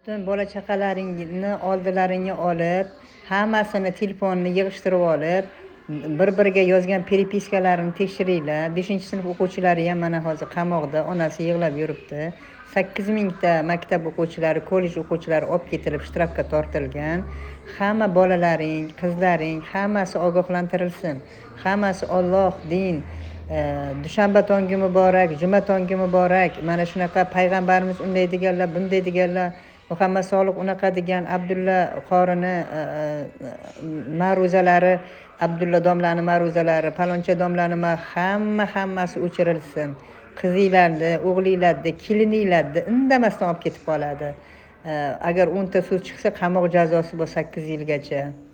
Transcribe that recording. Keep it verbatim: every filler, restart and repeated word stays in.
butun bola chaqalaringni oldilaringga olib, hammasini telefonni yig'ishtirib olib, bir biriga yozgan peripiskalarini tekshiringlar. beshinchi sinf o'quvchilari ham mana hozir qamoqda, onasi yig'lab yuribdi. sakkiz mingta maktab o'quvchilari, kollej o'quvchilari olib ketilib shtrafga tortilgan. Hamma bolalaring, qizlaring hammasi ogohlantirilsin. Hammasi Alloh, din, e, dushanba tongi muborak, juma tongi muborak. Mana shunaqa payg'ambarimiz unday deganlar, bunday deganlar. Muhammad Soliq unaqa degan, Abdulla qorini e, e, ma'ruzalari, Abdulla domlani ma'ruzalari, paloncha domlani ma- hamma hammasi o'chirilsin. Qizinglarni, o'g'linglarni, kelininglarni indamasdan olib ketib qoladi. E, agar o'nta so'z chiqsa, qamoq jazosi bu sakkiz yilgacha.